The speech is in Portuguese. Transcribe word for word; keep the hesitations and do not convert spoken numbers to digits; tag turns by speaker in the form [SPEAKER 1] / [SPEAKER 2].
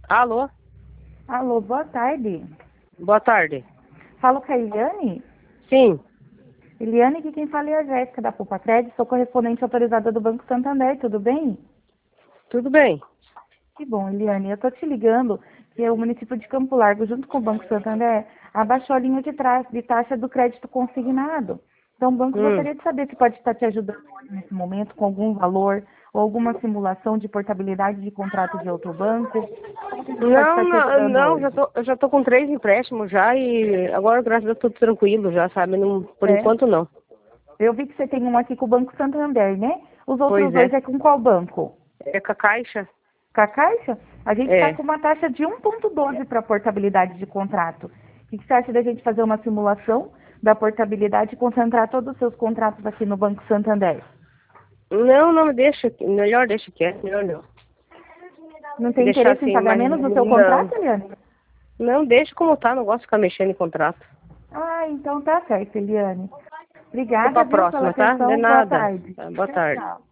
[SPEAKER 1] Alô?
[SPEAKER 2] Alô, boa tarde.
[SPEAKER 1] Boa tarde.
[SPEAKER 2] Falo com a Eliane?
[SPEAKER 1] Sim.
[SPEAKER 2] Eliane, aqui quem fala é a Jéssica da Poupa Crédito, sou correspondente autorizada do Banco Santander, tudo bem?
[SPEAKER 1] Tudo bem.
[SPEAKER 2] Que bom, Eliane. Eu tô te ligando que o município de Campo Largo, junto com o Banco Santander, abaixou a linha de, tra- de taxa do crédito consignado. Então, o banco
[SPEAKER 1] Hum.
[SPEAKER 2] gostaria de saber se pode estar te ajudando nesse momento com algum valor ou alguma simulação de portabilidade de contrato de outro banco. Como que a gente pode
[SPEAKER 1] Não,
[SPEAKER 2] estar te
[SPEAKER 1] não,
[SPEAKER 2] ajudando
[SPEAKER 1] não, já
[SPEAKER 2] hoje?
[SPEAKER 1] tô, eu já tô com três empréstimos já e agora, graças a Deus, tudo tranquilo já, sabe? Não, por
[SPEAKER 2] É.
[SPEAKER 1] enquanto, não.
[SPEAKER 2] Eu vi que você tem um aqui com o Banco Santander, né? Os outros
[SPEAKER 1] Pois
[SPEAKER 2] dois
[SPEAKER 1] é.
[SPEAKER 2] é com qual banco?
[SPEAKER 1] É com a Caixa?
[SPEAKER 2] Com a Caixa? A gente está
[SPEAKER 1] É.
[SPEAKER 2] com uma taxa de um vírgula doze para portabilidade de contrato. O que que você acha da gente fazer uma simulação da portabilidade e concentrar todos os seus contratos aqui no Banco Santander?
[SPEAKER 1] Não, não, deixa, melhor deixa quieto, melhor não.
[SPEAKER 2] Não tem
[SPEAKER 1] Deixar
[SPEAKER 2] interesse em
[SPEAKER 1] assim,
[SPEAKER 2] pagar
[SPEAKER 1] mas
[SPEAKER 2] menos no seu
[SPEAKER 1] não.
[SPEAKER 2] contrato, Eliane?
[SPEAKER 1] Não, deixa como tá, não gosto de ficar mexendo em contrato.
[SPEAKER 2] Ah, então tá certo, Eliane.
[SPEAKER 1] Fica pra
[SPEAKER 2] Obrigada, viu, pela
[SPEAKER 1] próxima, tá? De
[SPEAKER 2] atenção. Boa
[SPEAKER 1] nada.
[SPEAKER 2] tarde.
[SPEAKER 1] Tá, boa
[SPEAKER 2] Tchau,
[SPEAKER 1] tarde.
[SPEAKER 2] tchau.